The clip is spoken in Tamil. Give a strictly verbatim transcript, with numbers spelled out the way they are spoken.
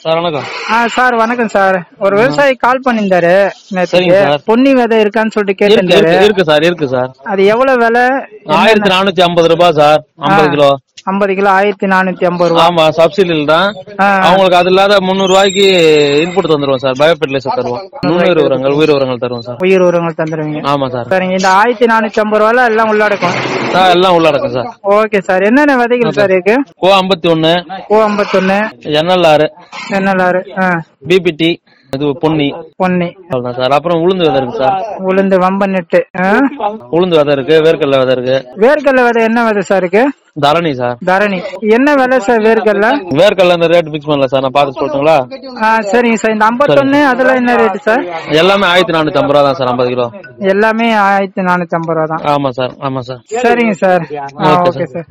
சார் வணக்கம். ஆ சார் வணக்கம் சார். ஒரு விவசாயி கால் பண்ணியிருந்தாரு சரிங்க நேத்து. சார். பொன்னி விதை இருக்கான்னு சொல்லிட்டு இருக்கு கேட்டிருந்தாரு. இருக்கு இருக்கு சார் இருக்கு சார். அது எவ்வளவு விலை? ஆயிரத்தி நானூத்தி ஐம்பது ரூபாய் சார். ஐம்பது கிலோ ஐம்பது கிலோ ஆயிரத்தி நானூத்தி ஐம்பது ரூபா. ஆமா சப்சிடியில் தான். ஆ. அவங்களுக்கு அது இல்லாத முன்னூறு ரூபாய்க்கு இன்புட் தந்துருவோம் சார். பயோ ஃபெர்டிலைசர் தருவோம். நுண்ணுயிர் உரங்கள் உயிர் உரங்கள் தருவோம் சார். உயிர் உரங்கள் தந்துருவீங்க. ஆமா சார். சரிங்க. இந்த ஆயிரத்தி நானூத்தி ஐம்பது ரூபால எல்லாம் உள்ளடக்கும் சார். எல்லாம் உள்ளடக்கும் சார். Okay sir. என்னென்ன விதைகள் சார் இருக்கு? கோ ஐம்பத்தி ஒன்னு, ஓ ஐம்பத்தி ஒன்னு, என்எல்ஆர், என்எல்ஆர், பிபிடி, இது பொன்னி பொன்னி அவ்வளவுதான் சார். அப்புறம் உளுந்து விதை இருக்கு சார். உளுந்து வம்பன் நெட்டு. உளுந்து விதை இருக்கு, வேர்க்கடலை விதை இருக்கு. வேர்க்கடலை விதை என்ன விதை சார் இருக்கு? தரணி சார். தரணி என்ன விலை சார் வேர்க்கடலை? வேர்க்கடலை இந்த ரேட் பிக்ஸ் பண்ணல சார். நான் பார்த்து சொல்லுங்களா? சரிங்க சார். இந்த ஐம்பத்தொன்னு அதெல்லாம் என்ன ரேட்டு சார்? எல்லாமே ஆயிரத்தி நானூத்தி ஐம்பது ரூபா தான் சார். ஐம்பது கிலோ எல்லாமே ஆயிரத்தி நானூத்தி ஐம்பது ரூபா தான். ஆமா சார். ஆமா சார். சரிங்க சார். Okay sir.